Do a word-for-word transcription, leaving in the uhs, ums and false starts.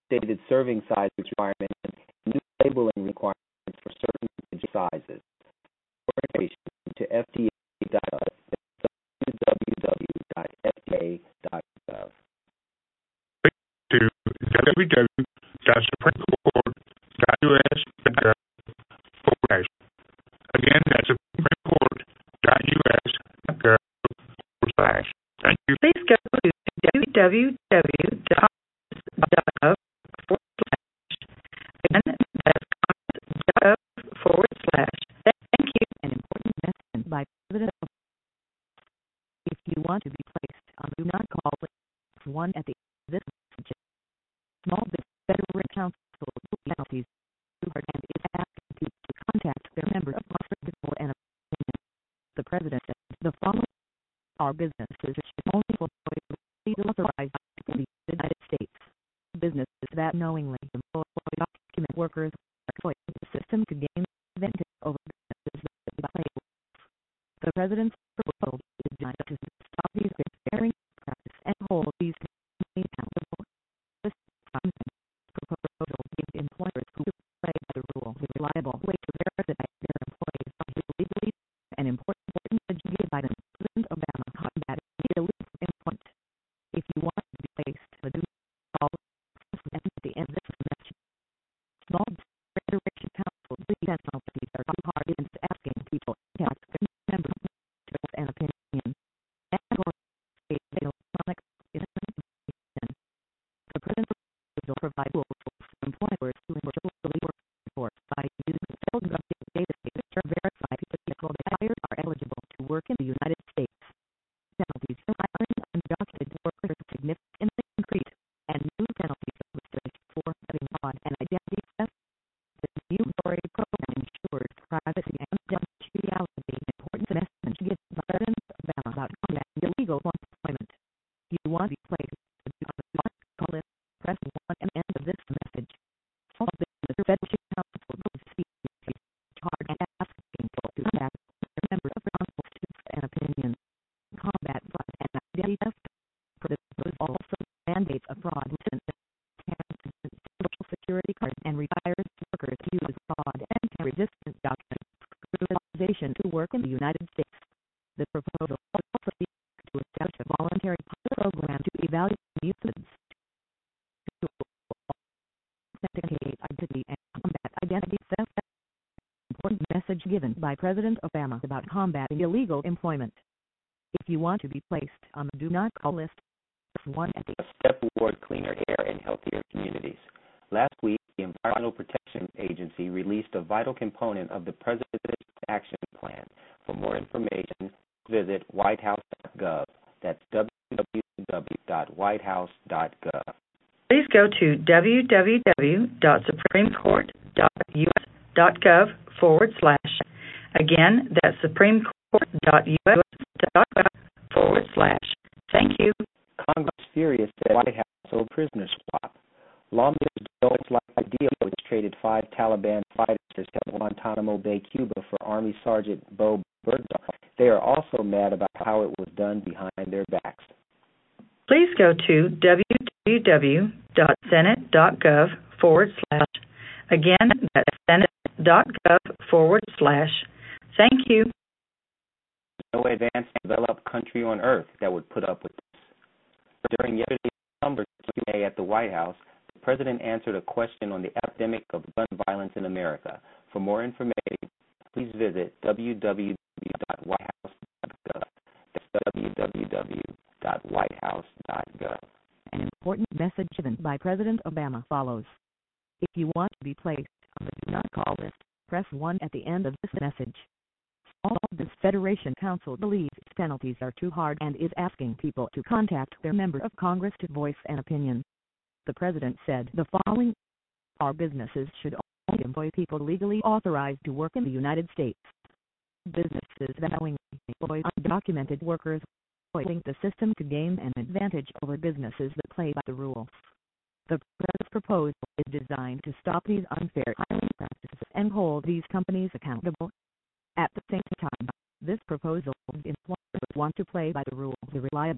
updated serving size requirements, and new labeling requirements for certain sizes. For information to F D A dot gov, w w w dot f d a dot gov. To w w w dot supreme court dot u s dot gov forward slash. Again, that's supreme court dot u s dot gov forward slash. Thank you. Please go to w w w dot gov forward slash. Again, that's gov forward slash. Thank you. An important message by President. If you want to be placed on the do not call list, one at the this message. Small Business Federal Council penalties and is asking people to contact their members of Congress for an opinion. The President said the following are businesses should only employ authorized in the United States. Businesses that knowingly employ document workers exploit the system to gain advantage over businesses that violate rules. The President's proposal is designed to stop these unfair practices and hold these companies accountable. This proposal gives employers who play by the rules a reliable way to verify that their employees are legally an important message given by the President Obama combating illegal employment. If you want to be placed, the do call at the end of this message. Small Federation Council penalties are too hard and asking people to ask their members an opinion and or electronic information. The President will provide tools for employers to individually work for by using several databases to verify people that hired are eligible to work in the United States. Penalties for hiring undocumented workers significantly increased, and new penalties are listed for having fraud and identity theft. The new employee program ensures privacy and confidentiality. Important message given by President Obama about combating illegal employment. You want to be placed to do not call it. Press one and end of this message. Small Business Federation Council will speak hard and asking people to contact their members of council to an opinion. Combat fraud and identity theft. The proposal also mandates a fraud social security card and requires workers to use fraud and resistant documents criminalization to work in the United States. The proposal also seeks to establish a voluntary program to evaluate methods to authenticate identity and combat identity theft. Important message given by President Obama about combating illegal employment. If you want to be placed on the do not call list, press one at the A step toward cleaner air and healthier communities. Last week, the Environmental Protection Agency released a vital component of the President's Action Plan. For more information, visit white house dot gov. That's w w w dot white house dot gov. Please go to w w w dot supreme court dot u s dot gov forward slash. Again, that's supreme court dot u s dot gov forward slash. Thank you. Congress furious at White House over prisoner swap. Lawmakers don't like the deal which traded five Taliban fighters held in Guantanamo Bay, Cuba for Army Sergeant Bo Bergdahl. They are also mad about how it was done behind their backs. Please go to w w w dot senate dot gov forward slash. Again, that's senate dot gov forward slash. Thank you. No advanced developed country on earth that would put up with this. During yesterday's Congress Q and A at the White House, the President answered a question on the epidemic of gun violence in America. For more information, please visit w w w dot white house dot gov. That's w w w dot white house dot gov. An important message given by President Obama follows. If you want to be placed on the do not call list, press one at the end of this message. Small Business Federation Council believes penalties are too hard and is asking people to contact their member of Congress to voice an opinion. The President said the following are businesses should only employ people legally authorized to work in the United States. Businesses that knowingly employ undocumented workers exploiting the system to gain an advantage over businesses that play by the rules. The President's proposal is designed to stop these unfair hiring practices and hold these companies accountable. At the same time, this proposal employers want to play by the rules a reliable